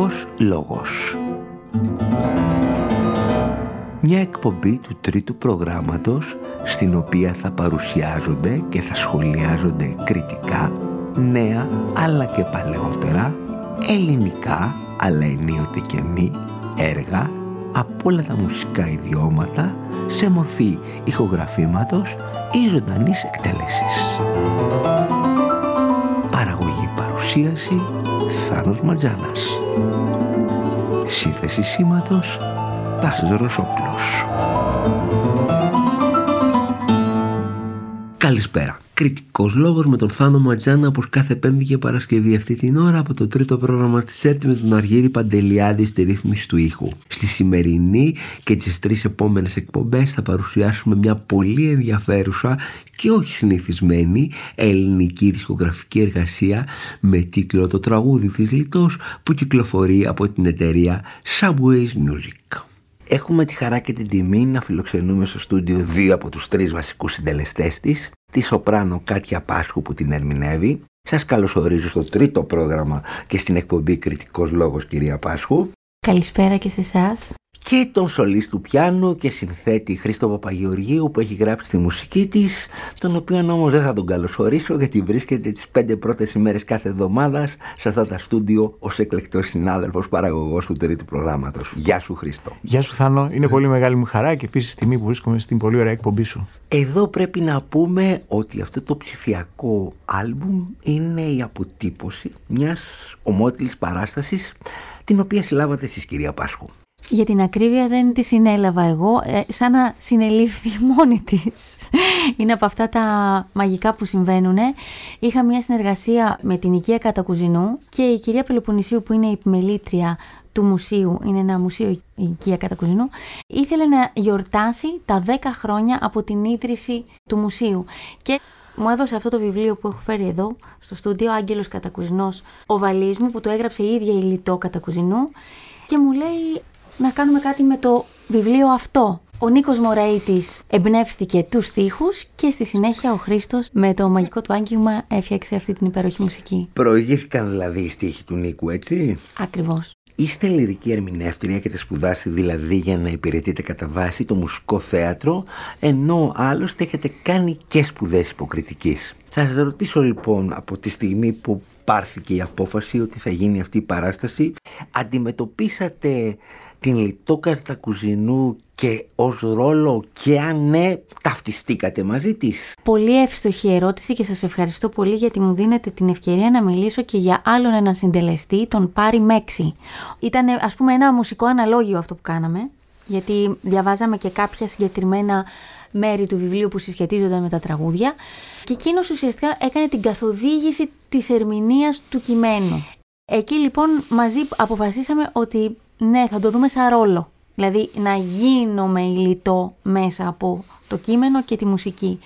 Κριτικός λόγος. Μια εκπομπή του τρίτου προγράμματος, στην οποία θα παρουσιάζονται και θα σχολιάζονται κριτικά νέα αλλά και παλαιότερα, ελληνικά αλλά ενίοτε και μη έργα από όλα τα μουσικά ιδιώματα σε μορφή ηχογραφήματος ή ζωντανής εκτέλεσης. Παραγωγή παρουσίαση Θάνος Ματζάνας. Σύνθεση σήματος Τάσος Ρωσόπουλος. Καλησπέρα. Κριτικός λόγος με τον Θάνο Ματζάνα, όπως κάθε Πέμπτη και Παρασκευή αυτή την ώρα, από το τρίτο πρόγραμμα της ΕΡΤ με τον Αργύρη Παντελιάδη στη ρύθμιση του ήχου. Στη σημερινή και τις τρεις επόμενες εκπομπές θα παρουσιάσουμε μια πολύ ενδιαφέρουσα και όχι συνηθισμένη ελληνική δισκογραφική εργασία με τίτλο «Το τραγούδι της Λιτός», που κυκλοφορεί από την εταιρεία Subways Music. Έχουμε τη χαρά και την τιμή να φιλοξενούμε στο στούντιο δύο από τους τρεις βασικούς συντελεστές της, τη σοπράνο Κάτια Πάσχου που την ερμηνεύει. Σας καλωσορίζω στο τρίτο πρόγραμμα και στην εκπομπή Κριτικός Λόγος, κυρία Πάσχου. Καλησπέρα και σε εσάς. Και τον σολίστ του πιάνου και συνθέτη Χρήστο Παπαγεωργίου, που έχει γράψει τη μουσική της, τον οποίον όμως δεν θα τον καλωσορίσω γιατί βρίσκεται τις 5 πρώτες ημέρες κάθε εβδομάδα σε αυτά τα στούντιο ως εκλεκτός συνάδελφος παραγωγός του τρίτου προγράμματος. Γεια σου, Χρήστο. Γεια σου, Θάνο. Είναι πολύ μεγάλη μου χαρά και επίσης τιμή που βρίσκομαι στην πολύ ωραία εκπομπή σου. Εδώ πρέπει να πούμε ότι αυτό το ψηφιακό άλμπουμ είναι η αποτύπωση μιας ομότιλης παράστασης, την οποία συλλάβατε εσείς, κυρία Πάσχου. Για την ακρίβεια δεν τη συνέλαβα εγώ, σαν να συνελήφθη μόνη της. Είναι από αυτά τα μαγικά που συμβαίνουν. Είχα μια συνεργασία με την οικία Κατακουζινού και η κυρία Πελοποννησίου, που είναι η επιμελήτρια του μουσείου, είναι ένα μουσείο η οικία Κατακουζινού, ήθελε να γιορτάσει τα 10 χρόνια από την ίδρυση του μουσείου. Και μου έδωσε αυτό το βιβλίο που έχω φέρει εδώ στο στούντιο, Άγγελος Κατακουζινός, ο βαλής μου, που το έγραψε η ίδια η Λιτό Κατακουζινού, και μου λέει να κάνουμε κάτι με το βιβλίο αυτό. Ο Νίκος Μωραΐτης εμπνεύστηκε τους στίχους και στη συνέχεια ο Χρήστος με το μαγικό του άγγιγμα έφτιαξε αυτή την υπέροχη μουσική. Προηγήθηκαν δηλαδή οι στίχοι του Νίκου, έτσι? Ακριβώς. Είστε λυρική ερμηνεύτρια, έχετε σπουδάσει δηλαδή για να υπηρετείτε κατά βάση το μουσικό θέατρο, ενώ άλλωστε έχετε κάνει και σπουδές υποκριτικής. Θα σας ρωτήσω λοιπόν, από τη στιγμή που πάρθηκε η απόφαση ότι θα γίνει αυτή η παράσταση, αντιμετωπίσατε την Λιτό Κατακουζινού και ως ρόλο, και αν ναι, ταυτιστήκατε μαζί της? Πολύ εύστοχη ερώτηση και σας ευχαριστώ πολύ, γιατί μου δίνετε την ευκαιρία να μιλήσω και για άλλον έναν συντελεστή, τον Πάρη Μέξη. Ήταν, ας πούμε, ένα μουσικό αναλόγιο αυτό που κάναμε, γιατί διαβάζαμε και κάποια συγκεκριμένα μέρη του βιβλίου που συσχετίζονταν με τα τραγούδια, και εκείνος ουσιαστικά έκανε την καθοδήγηση της ερμηνείας του κειμένου. Εκεί λοιπόν μαζί αποφασίσαμε ότι ναι, θα το δούμε σαν ρόλο, δηλαδή να γίνομαι η Λιτό μέσα από το κείμενο και τη μουσική.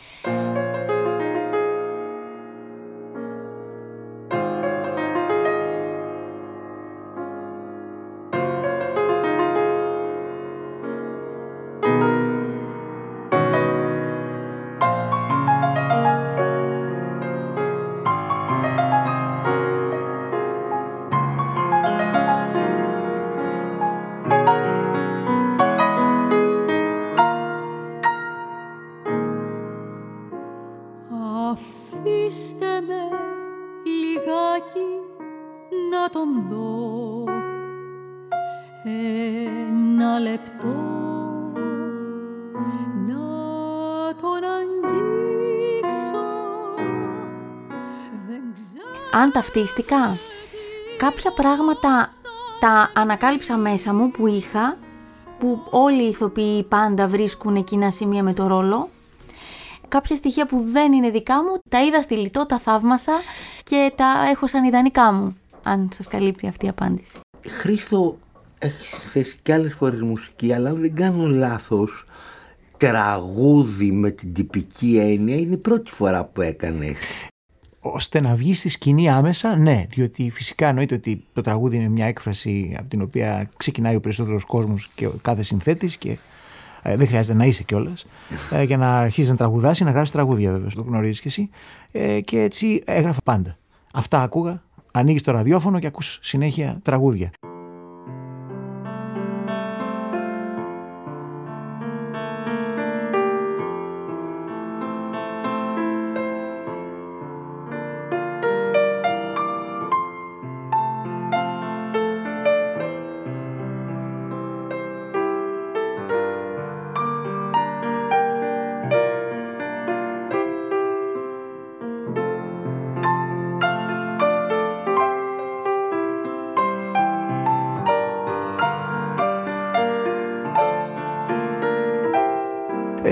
Αν ταυτίστηκα, κάποια πράγματα τα ανακάλυψα μέσα μου που είχα, που όλοι οι ηθοποιοί πάντα βρίσκουν εκείνα σημεία με το ρόλο. Κάποια στοιχεία που δεν είναι δικά μου, τα είδα στη Λιτό, τα θαύμασα και τα έχω σαν ιδανικά μου, αν σας καλύπτει αυτή η απάντηση. Χρήστο, έχεις θέσει κι άλλες φορές μουσική, αλλά αν δεν κάνω λάθος, τραγούδι με την τυπική έννοια είναι η πρώτη φορά που έκανες. Ώστε να βγει στη σκηνή άμεσα, ναι, διότι φυσικά εννοείται ότι το τραγούδι είναι μια έκφραση από την οποία ξεκινάει ο περισσότερος κόσμος και ο κάθε συνθέτης, και δεν χρειάζεται να είσαι κιόλας για να αρχίσει να τραγουδάσει, να γράψει τραγούδια, βέβαια, το γνωρίζεις κι εσύ. Και έτσι έγραφα πάντα. Αυτά άκουγα, ανοίγεις το ραδιόφωνο και ακούς συνέχεια τραγούδια.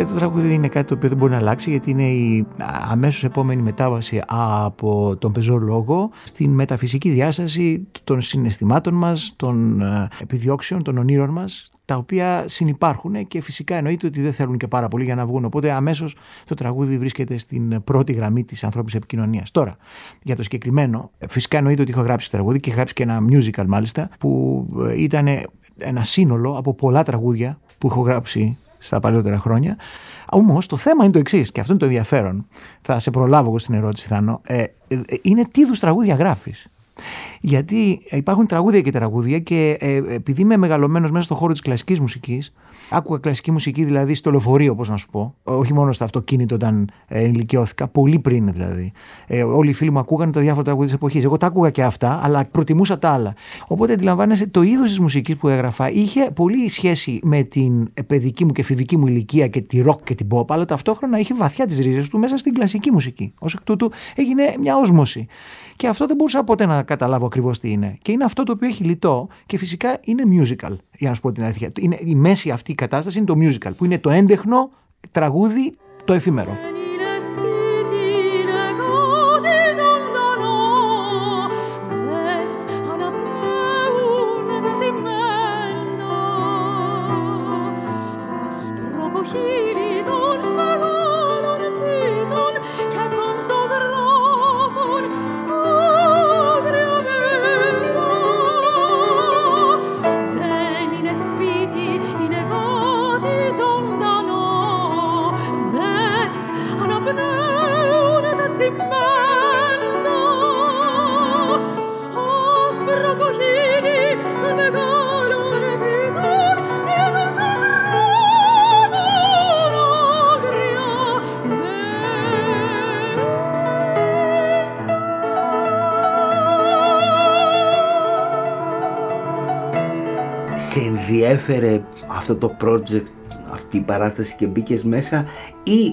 το τραγούδι είναι κάτι το οποίο δεν μπορεί να αλλάξει, γιατί είναι η αμέσως επόμενη μετάβαση από τον πεζό λόγο στην μεταφυσική διάσταση των συναισθημάτων μας, των επιδιώξεων, των ονείρων μας, τα οποία συνυπάρχουν και φυσικά εννοείται ότι δεν θέλουν και πάρα πολύ για να βγουν. Οπότε αμέσως το τραγούδι βρίσκεται στην πρώτη γραμμή της ανθρώπινης επικοινωνίας. Τώρα, για το συγκεκριμένο, φυσικά εννοείται ότι έχω γράψει τραγούδι και έχω γράψει και ένα musical μάλιστα, που ήταν ένα σύνολο από πολλά τραγούδια που έχω γράψει στα παλιότερα χρόνια. Όμως το θέμα είναι το εξής, και αυτό είναι το ενδιαφέρον. Θα σε προλάβω εγώ στην ερώτηση, Θάνο. Είναι τι είδους τραγούδια γράφεις. Γιατί υπάρχουν τραγούδια και τραγούδια, και επειδή είμαι μεγαλωμένος μέσα στον χώρο της κλασικής μουσικής, άκουγα κλασική μουσική δηλαδή στο λεωφορείο, πώς να σου πω, όχι μόνο στο αυτοκίνητο όταν ηλικιώθηκα, πολύ πριν δηλαδή. Όλοι οι φίλοι μου ακούγαν τα διάφορα τραγούδια της εποχής. Εγώ τα άκουγα και αυτά, αλλά προτιμούσα τα άλλα. Οπότε αντιλαμβάνεσαι, το είδος της μουσικής που έγραφα είχε πολύ σχέση με την παιδική μου και εφηβική μου ηλικία και τη rock και την pop, αλλά ταυτόχρονα είχε βαθιά τις ρίζες του μέσα στην κλασική μουσική. Ως εκ τούτου έγινε μια όσμωση. Και αυτό δεν μπορούσα ποτέ να καταλάβω ακριβώς τι είναι. Και είναι αυτό το οποίο έχει λιτό, και φυσικά είναι musical. Για να σου πω την αλήθεια. Είναι η μέση αυτή η κατάσταση είναι το musical, που είναι το έντεχνο τραγούδι, το εφήμερο. Σε ενδιέφερε αυτό το project, αυτή η παράσταση, και μπήκες μέσα, ή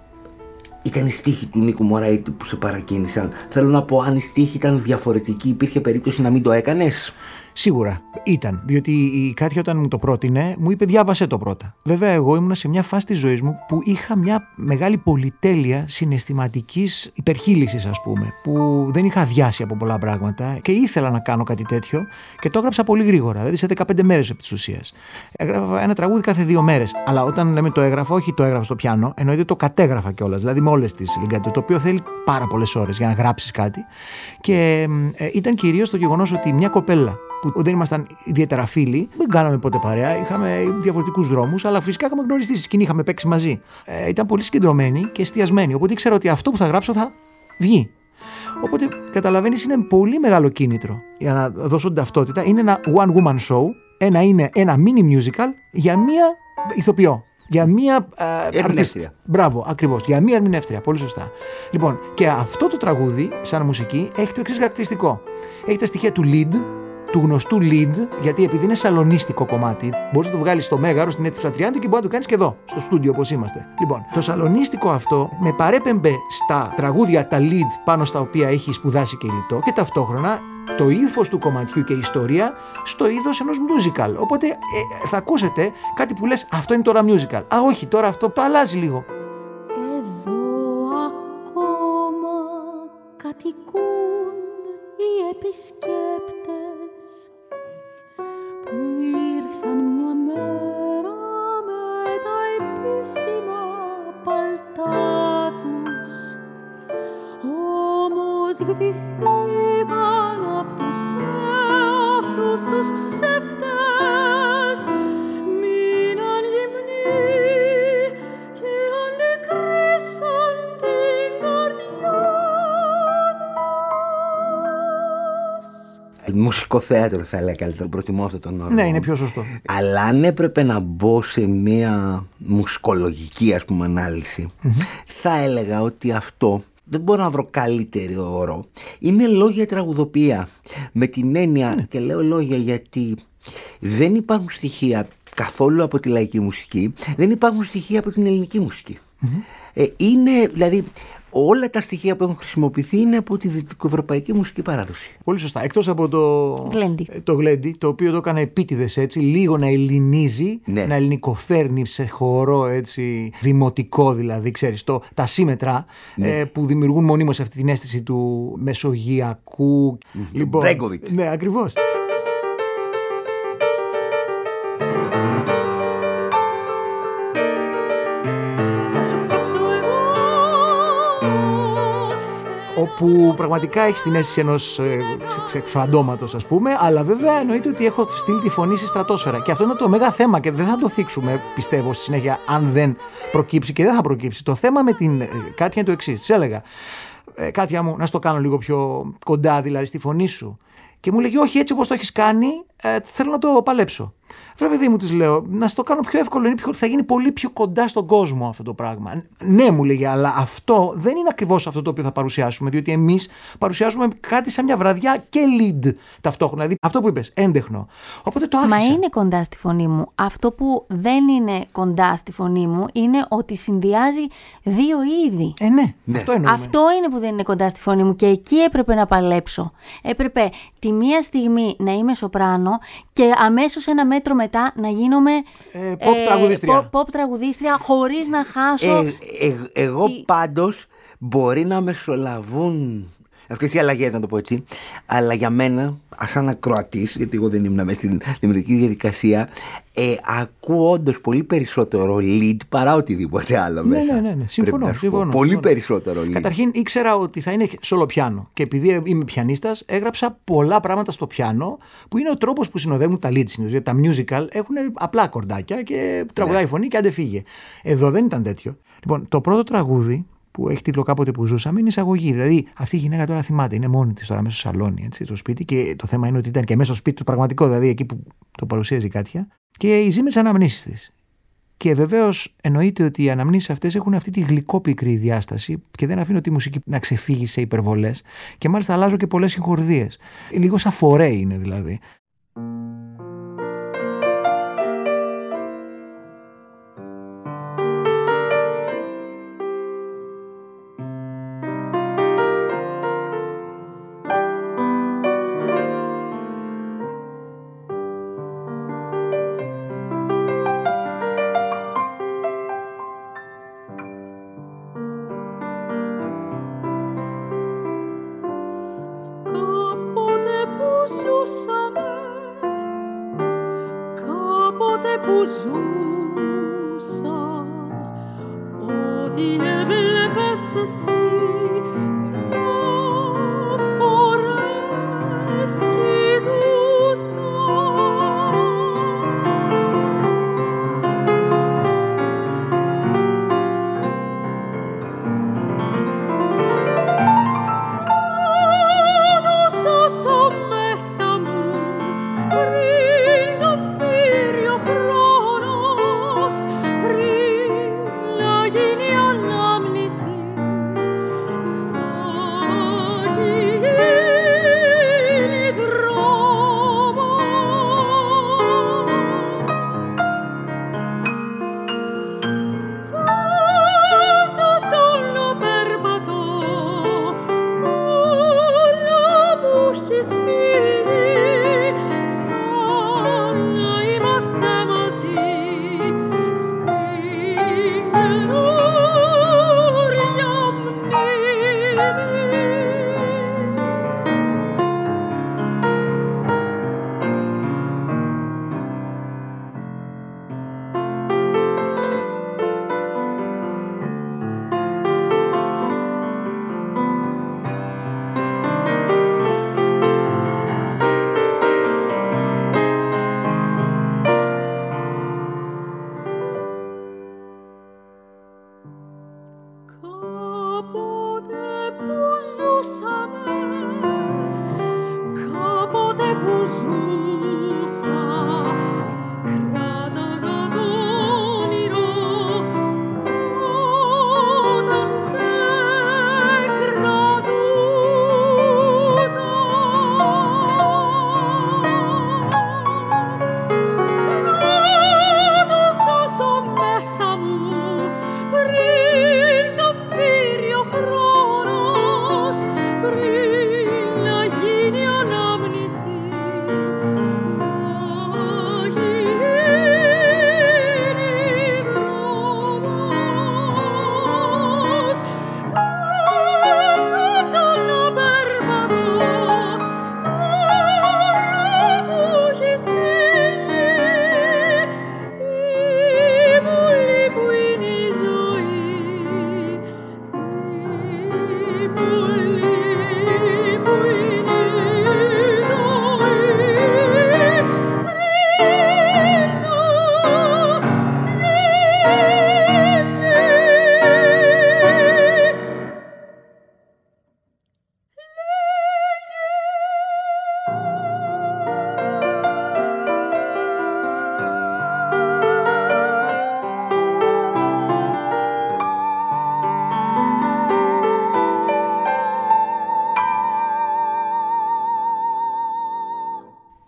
ήταν οι στίχοι του Νίκου Μωραήτη που σε παρακίνησαν? Θέλω να πω, αν οι στίχοι ήταν διαφορετικοί, υπήρχε περίπτωση να μην το έκανες? Σίγουρα ήταν, διότι η Κάτια όταν μου το πρότεινε μου είπε διάβασέ το πρώτα. Βέβαια εγώ ήμουνα σε μια φάση της ζωής μου που είχα μια μεγάλη πολυτέλεια συναισθηματικής υπερχείλησης, ας πούμε, που δεν είχα αδειάσει από πολλά πράγματα και ήθελα να κάνω κάτι τέτοιο, και το έγραψα πολύ γρήγορα, δηλαδή σε 15 μέρες επί της ουσίας. Έγραφα ένα τραγούδι κάθε 2 μέρες, αλλά όταν λέμε το έγραφα, όχι το έγραφα στο πιάνο, εννοείται το κατέγραφα κιόλας, δηλαδή με όλες τις λιγκάτες, το οποίο θέλει πάρα πολλές ώρες για να γράψεις κάτι. Και ήταν κυρίως το γεγονός ότι μια κοπέλα που δεν ήμασταν ιδιαίτερα φίλοι, δεν κάναμε ποτέ παρέα, είχαμε διαφορετικούς δρόμους, αλλά φυσικά είχαμε γνωριστεί στη σκηνή, είχαμε παίξει μαζί. Ήταν πολύ συγκεντρωμένη και εστιασμένη, οπότε ήξερα ότι αυτό που θα γράψω θα βγει. Οπότε καταλαβαίνεις, είναι πολύ μεγάλο κίνητρο για να δώσω την ταυτότητα. Είναι ένα one woman show, είναι ένα mini musical για μία ηθοποιό. Για μία αρτίστρια. Μπράβο, ακριβώς. Για μία ερμηνεύτρια. Πολύ σωστά. Λοιπόν, και αυτό το τραγούδι, σαν μουσική, έχει το εξής χαρακτηριστικό. Έχει τα στοιχεία του lead, του γνωστού lead, γιατί επειδή είναι σαλονίστικο κομμάτι, μπορείς να το βγάλεις στο Μέγαρο, στην αίθουσα 30, και μπορεί να το κάνεις και εδώ, στο στούντιο όπως είμαστε. Λοιπόν, το σαλονίστικο αυτό με παρέπεμπε στα τραγούδια, τα lead πάνω στα οποία έχει σπουδάσει και υλιτό, και ταυτόχρονα το ύφος του κομματιού και η ιστορία στο είδος ενός musical. Οπότε θα ακούσετε κάτι που λες, αυτό είναι τώρα musical. Α, όχι, τώρα αυτό το αλλάζει λίγο. Εδώ ακόμα κατοικούν οι επισκέπτες που ήρθαν μια μέρα με τα επίσημα παλτά τους, όμως γδυθήκαν απ' τους εαυτούς τους ψεύτες, μείναν γυμνοί και αντικρίσαν την καρδιά τους. Μουσικό θέατρο θα έλεγα καλύτερα, προτιμώ αυτό τον όρο. Ναι, είναι πιο σωστό. Αλλά αν έπρεπε να μπω σε μια μουσικολογική, ας πούμε, ανάλυση, θα έλεγα ότι αυτό, δεν μπορώ να βρω καλύτερο όρο, είναι λόγια τραγουδοποιία. Με την έννοια, και λέω λόγια γιατί δεν υπάρχουν στοιχεία καθόλου από τη λαϊκή μουσική, δεν υπάρχουν στοιχεία από την ελληνική μουσική. Είναι, δηλαδή, όλα τα στοιχεία που έχουν χρησιμοποιηθεί είναι από τη δυτικοευρωπαϊκή μουσική παράδοση. Πολύ σωστά. Εκτός από το γλέντι, το οποίο το έκανε επίτηδες έτσι, λίγο να ελληνίζει, ναι, να ελληνικοφέρνει σε χορό έτσι, δημοτικό δηλαδή, ξέρεις, τα σύμμετρα, ναι, που δημιουργούν μονίμως αυτή την αίσθηση του μεσογειακού. Λοιπόν, Μπρέγκοβιτς. Ναι, ακριβώς. Όπου πραγματικά έχει την αίσθηση ενός φαντώματος, ας πούμε, αλλά βέβαια εννοείται ότι έχω στείλει τη φωνή στη στρατόσφαιρα. Και αυτό είναι το μέγα θέμα και δεν θα το θίξουμε, πιστεύω, στη συνέχεια, αν δεν προκύψει, και δεν θα προκύψει. Το θέμα με την Κάτια είναι το εξής. Της έλεγα, Κάτια μου, να στο κάνω λίγο πιο κοντά, δηλαδή στη φωνή σου. Και μου λέγει, όχι, έτσι όπως το έχεις κάνει, θέλω να το παλέψω. Βέβαια, παιδί μου, της λέω, να στο κάνω πιο εύκολο, θα γίνει πολύ πιο κοντά στον κόσμο αυτό το πράγμα. Ναι, μου λέγει, αλλά αυτό δεν είναι ακριβώς αυτό το οποίο θα παρουσιάσουμε, διότι εμείς παρουσιάζουμε κάτι σαν μια βραδιά και lead ταυτόχρονα. Δηλαδή, αυτό που είπες, έντεχνο. Οπότε το άφησα. Μα είναι κοντά στη φωνή μου. Αυτό που δεν είναι κοντά στη φωνή μου είναι ότι συνδυάζει δύο είδη. Ναι. Αυτό εννοούμε. Αυτό είναι που δεν είναι κοντά στη φωνή μου και εκεί έπρεπε να παλέψω. Έπρεπε τη μία στιγμή να είμαι σοπράνο και αμέσως ένα μέτρο μετά να γίνομαι pop τραγουδίστρια χωρίς να χάσω. Εγώ πάντως μπορεί να μεσολαβούν αυτές οι αλλαγές, να το πω έτσι, αλλά για μένα, σαν ακροατής, γιατί εγώ δεν ήμουν μέσα στην δημιουργική διαδικασία, ακούω όντως πολύ περισσότερο lead παρά οτιδήποτε άλλο μέσα. Ναι. Συμφωνώ. Πολύ περισσότερο lead. Καταρχήν ήξερα ότι θα είναι solo πιάνο και επειδή είμαι πιανίστας, έγραψα πολλά πράγματα στο πιάνο που είναι ο τρόπος που συνοδεύουν τα lead συνήθως. Τα musical έχουν απλά κορδάκια και τραγουδάει φωνή και άντε φύγε. Εδώ δεν ήταν τέτοιο. Λοιπόν, το πρώτο τραγούδι που έχει τίτλο Κάποτε που ζούσαμε είναι εισαγωγή. Δηλαδή, αυτή η γυναίκα τώρα θυμάται, είναι μόνη της τώρα μέσα στο σαλόνι, έτσι, στο σπίτι. Και το θέμα είναι ότι ήταν και μέσα στο σπίτι το πραγματικό, δηλαδή εκεί που το παρουσίαζε η Κάτια. Και ζει με τις αναμνήσεις της. Και βεβαίως εννοείται ότι οι αναμνήσεις αυτές έχουν αυτή τη γλυκόπικρη διάσταση και δεν αφήνω τη μουσική να ξεφύγει σε υπερβολές. Και μάλιστα αλλάζω και πολλές συγχορδίες. Λίγο σαν φορέ είναι δηλαδή. Πριν το φύριο χρόνο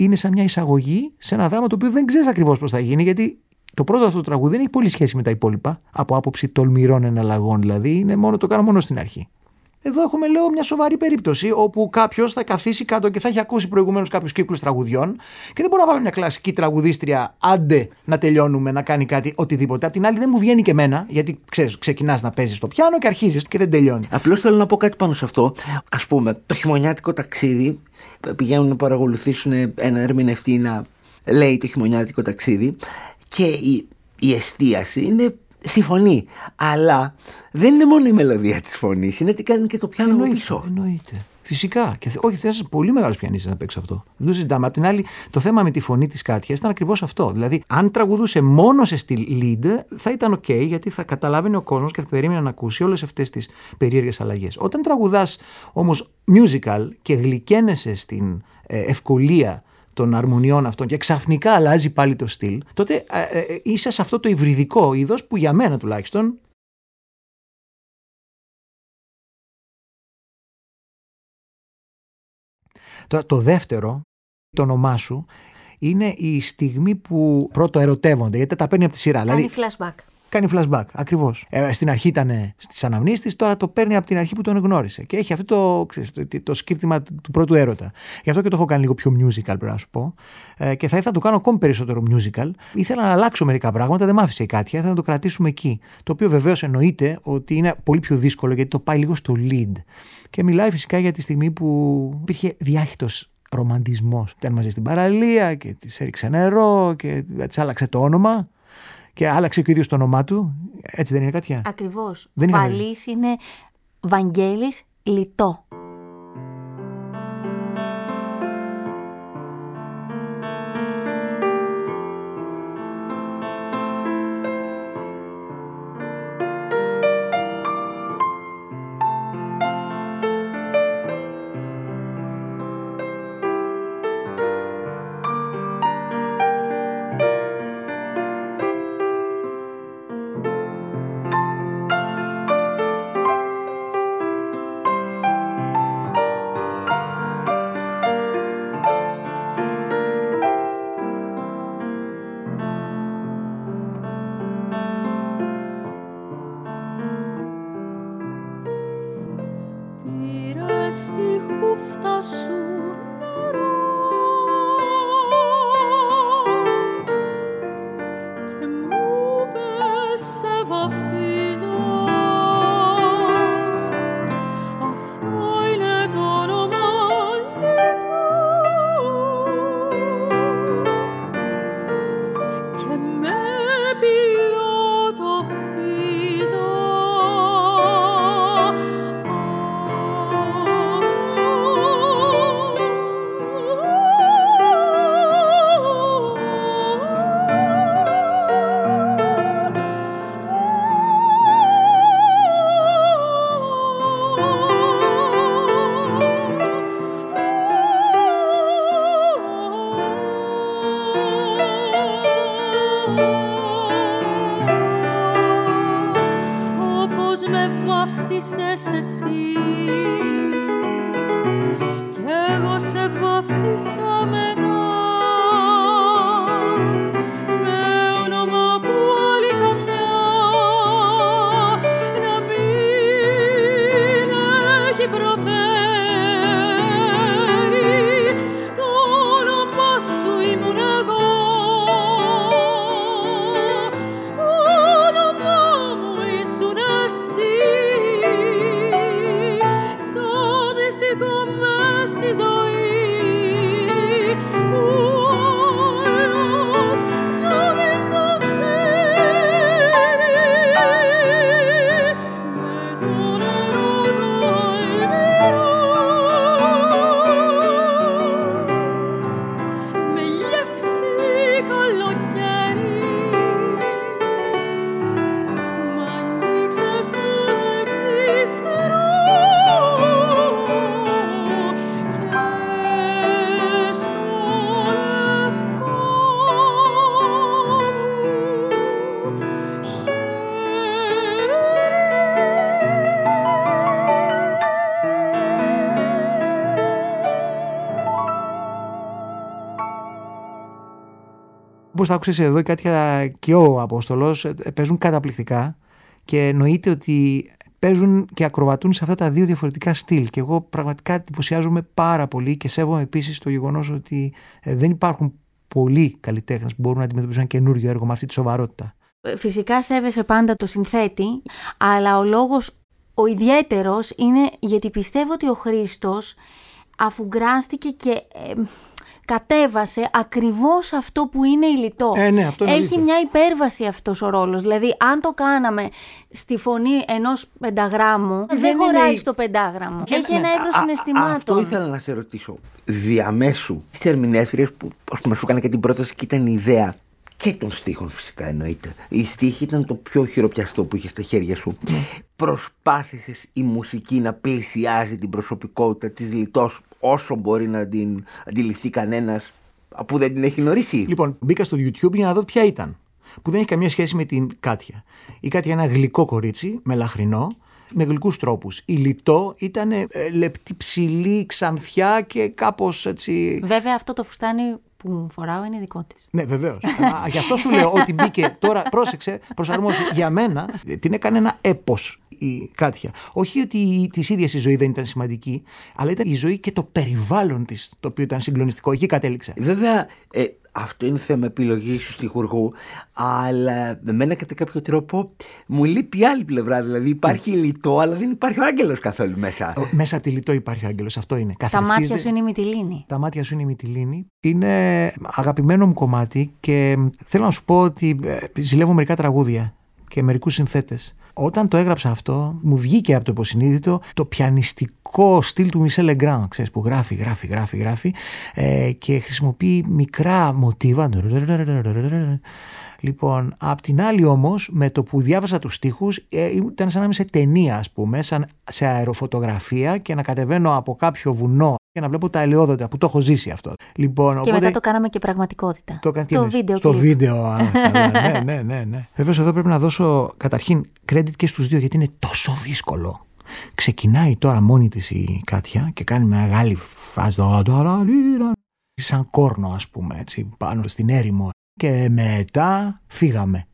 είναι σαν μια εισαγωγή σε ένα δράμα το οποίο δεν ξέρεις ακριβώς πώς θα γίνει, γιατί το πρώτο αυτό το τραγούδι δεν έχει πολύ σχέση με τα υπόλοιπα, από άποψη τολμηρών εναλλαγών δηλαδή, είναι το κάνω μόνο στην αρχή. Εδώ έχουμε, λέω, μια σοβαρή περίπτωση όπου κάποιος θα καθίσει κάτω και θα έχει ακούσει προηγουμένως κάποιους κύκλους τραγουδιών και δεν μπορώ να βάλω μια κλασική τραγουδίστρια, άντε να τελειώνουμε, να κάνει κάτι, οτιδήποτε. Απ' την άλλη, δεν μου βγαίνει και εμένα, γιατί ξέρεις, ξεκινάς να παίζεις στο πιάνο και αρχίζεις και δεν τελειώνει. Απλώς θέλω να πω κάτι πάνω σε αυτό. Ας πούμε, το χειμωνιάτικο ταξίδι, πηγαίνουν να παρακολουθήσουν ένα ερμηνευτή να λέει το χειμωνιάτικο ταξίδι και η εστίαση είναι στη φωνή. Αλλά δεν είναι μόνο η μελωδία της φωνής, είναι τι κάνει και το πιάνο από πίσω. Εννοείται. Φυσικά. Και όχι, θα είσαι πολύ μεγάλος πιανίστας να παίξει αυτό. Δεν το συζητάμε. Απ' την άλλη, το θέμα με τη φωνή της Κάτιας ήταν ακριβώς αυτό. Δηλαδή, αν τραγουδούσε μόνο σε στυλ lead, θα ήταν OK, γιατί θα καταλάβαινε ο κόσμος και θα περίμενε να ακούσει όλες αυτές τις περίεργες αλλαγές. Όταν τραγουδάς όμως musical και γλυκαίνεσαι στην ευκολία των αρμονιών αυτών και ξαφνικά αλλάζει πάλι το στυλ, τότε είσαι σε αυτό το υβριδικό είδος που για μένα τουλάχιστον. Τώρα, το δεύτερο, το όνομά σου, είναι η στιγμή που πρώτο ερωτεύονται, γιατί τα παίρνει από τη σειρά. Κάνει flashback. Κάνει flashback, ακριβώς. Στην αρχή ήταν στις αναμνήσεις της, τώρα το παίρνει από την αρχή που τον γνώρισε. Και έχει αυτό το σκύπτημα του πρώτου έρωτα. Γι' αυτό και το έχω κάνει λίγο πιο musical, πρέπει να σου πω. Και θα ήθελα να το κάνω ακόμη περισσότερο musical. Ήθελα να αλλάξω μερικά πράγματα, δεν μ' άφησε η Κάτια, ήθελα να το κρατήσουμε εκεί. Το οποίο βεβαίως εννοείται ότι είναι πολύ πιο δύσκολο, γιατί το πάει λίγο στο lead. Και μιλάει φυσικά για τη στιγμή που υπήρχε διάχυτος ρομαντισμός. Ήταν μαζί στην παραλία και της έριξε νερό και της άλλαξε το όνομα. Και άλλαξε και ο ίδιος το όνομά του. Έτσι δεν είναι, Κάτια? Ακριβώς. Δεν Βαλής είναι Βαγγέλης Λιτό. Στη χούφτα σου νερό και μου πες σε βαφτίζω. Αυτό είναι το όνομα Λιτό και με πιλότο χτίζω. Όπως με βάφτισες εσύ κι εγώ σε βάφτισα μετά με όνομα που άλλη καμιά να μην έχει προφέρει. Το όνομα σου ήμουν εγώ, το όνομα μου ήσουν εσύ, σαν μυστικό μες στη ζωή που όπως θα άκουσες εδώ, κάτι και ο Απόστολος παίζουν καταπληκτικά και εννοείται ότι παίζουν και ακροβατούν σε αυτά τα δύο διαφορετικά στυλ. Και εγώ πραγματικά εντυπωσιάζομαι πάρα πολύ και σέβομαι επίσης το γεγονός ότι δεν υπάρχουν πολλοί καλλιτέχνες που μπορούν να αντιμετωπίσουν ένα καινούριο έργο με αυτή τη σοβαρότητα. Φυσικά σέβεσαι πάντα το συνθέτη, αλλά ο λόγος ο ιδιαίτερος είναι γιατί πιστεύω ότι ο Χρήστος αφουγκράστηκε και κατέβασε ακριβώς αυτό που είναι η Λιτό. Ναι, αυτό είναι Έχει αλήθεια. μια υπέρβαση αυτός ο ρόλος. Δηλαδή, αν το κάναμε στη φωνή ενός πενταγράμμου, δεν χωράει είναι... στο πεντάγραμμο. Και, Έχει ένα εύρος συναισθημάτων. Αυτό ήθελα να σε ρωτήσω. Διαμέσου τις ερμηνεύτριες που ας πούμε, σου έκανε και την πρόταση και ήταν η ιδέα. Και των στίχων φυσικά εννοείται. Η στίχη ήταν το πιο χειροπιαστό που είχε στα χέρια σου. Προσπάθησες η μουσική να πλησιάζει την προσωπικότητα της Λιτός όσο μπορεί να την αντιληφθεί κανένας που δεν την έχει γνωρίσει. Λοιπόν, μπήκα στο YouTube για να δω ποια ήταν. Που δεν έχει καμία σχέση με την Κάτια. Η Κάτια είναι ένα γλυκό κορίτσι, μελαχρινό, με γλυκούς τρόπους. Η Λιτό ήταν λεπτή, ψηλή, ξανθιά και κάπως έτσι. Βέβαια, αυτό το φουστάνι που φοράω είναι δικό της. Ναι, βεβαίως. Γι' αυτό σου λέω ότι μπήκε τώρα, πρόσεξε, προσαρμόστηκε. Για μένα την έκανε ένα έπος η Κάτια. Όχι ότι της ίδιας η ζωή δεν ήταν σημαντική, αλλά ήταν η ζωή και το περιβάλλον της το οποίο ήταν συγκλονιστικό. Εκεί κατέληξε. Βέβαια, αυτό είναι θέμα επιλογής του στιχουργού, αλλά με μένα κατά κάποιο τρόπο μου λείπει η άλλη πλευρά. Δηλαδή υπάρχει η Λιτό, αλλά δεν υπάρχει ο άγγελος καθόλου μέσα. Μέσα από τη Λιτό υπάρχει ο άγγελος, αυτό είναι. Τα μάτια σου είναι η Μυτιλήνη. Τα μάτια σου είναι η Μυτιλήνη. Είναι αγαπημένο μου κομμάτι και θέλω να σου πω ότι ζηλεύω μερικά τραγούδια και μερικούς συνθέτες. Όταν το έγραψα αυτό, μου βγήκε από το υποσυνείδητο το πιανιστικό στυλ του Μισελ Λεγκράν, ξέρεις, που γράφει και χρησιμοποιεί μικρά μοτίβα. Λοιπόν, απ' την άλλη όμως, με το που διάβασα τους στίχους, ήταν σαν να είμαι σε ταινία, ας πούμε, σαν σε αεροφωτογραφία και να κατεβαίνω από κάποιο βουνό και να βλέπω τα ελαιόδωτα που το έχω ζήσει αυτό. Λοιπόν, Και οπότε... μετά το κάναμε και πραγματικότητα. Το βίντεο στο κλιπ. βίντεο, καλά, ναι. Βεβαίως εδώ πρέπει να δώσω καταρχήν credit και στους δύο γιατί είναι τόσο δύσκολο. Ξεκινάει τώρα μόνη της η Κάτια και κάνει μεγάλη φράση σαν κόρνο, ας πούμε, έτσι, πάνω στην έρημο. Και μετά φύγαμε.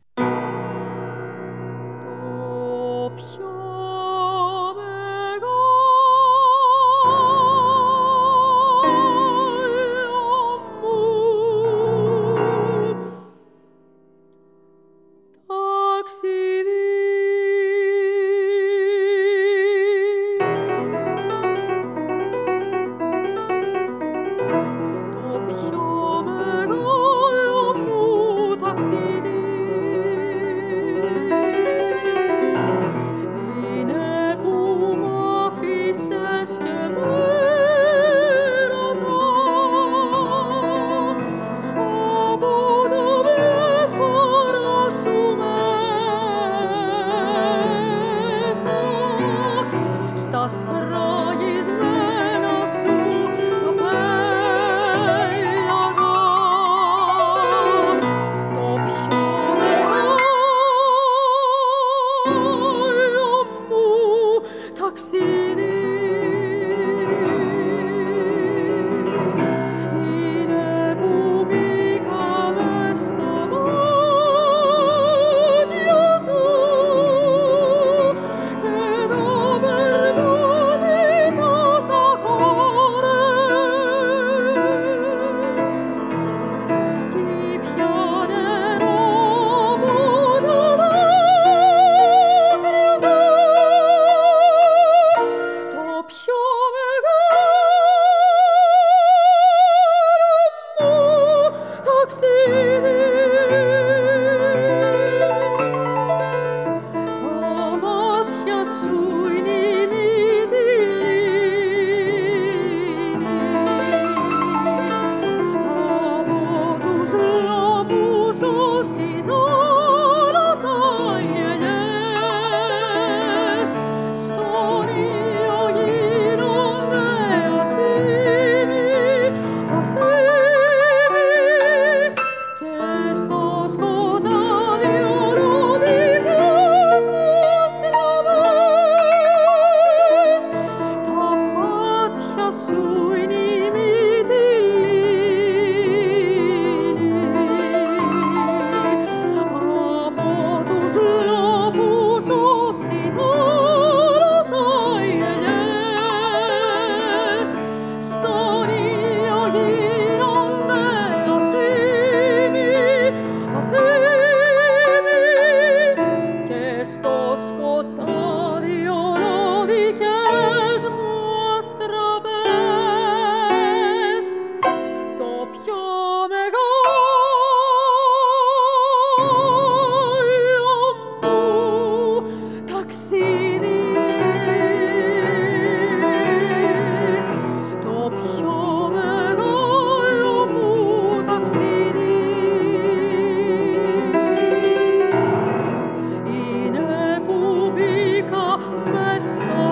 μες στα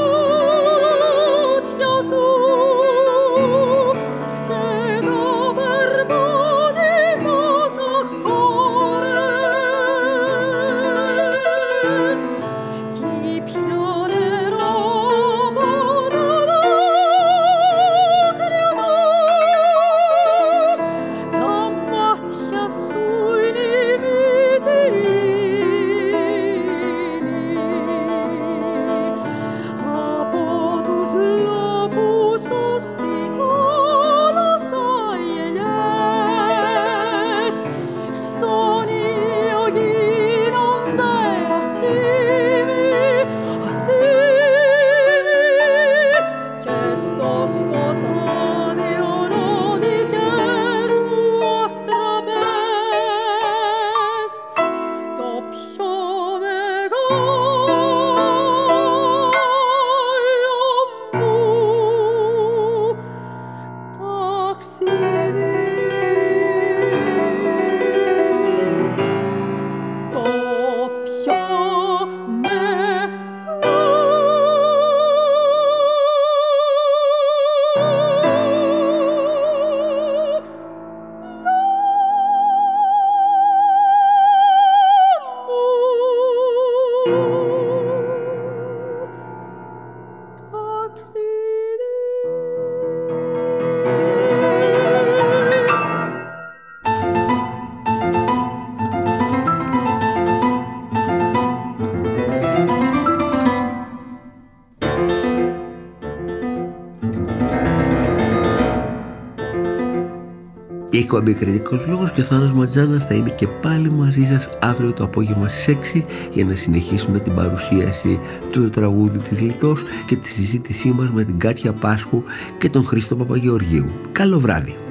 μάτια σου και τα περπάτησα σαν χώρες κι πια νερά από τα δάκρυα σου τα μάτια σου είναι η από τους λόφους σου στη θάλασσα οι ελιές στον ήλιο γίνονται ασήμοι, ασήμοι και στο σκοτάδι ονόδικες μου αστραπές το πιο Οίκο Αμπικριτικός Λόγος και ο Θάνος Ματζάνας θα είναι και πάλι μαζί σας αύριο το απόγευμα στις 6 για να συνεχίσουμε την παρουσίαση του τραγούδι της Λιτός και τη συζήτησή μας με την Κάτια Πάσχου και τον Χρήστο Παπαγεωργίου. Καλό βράδυ!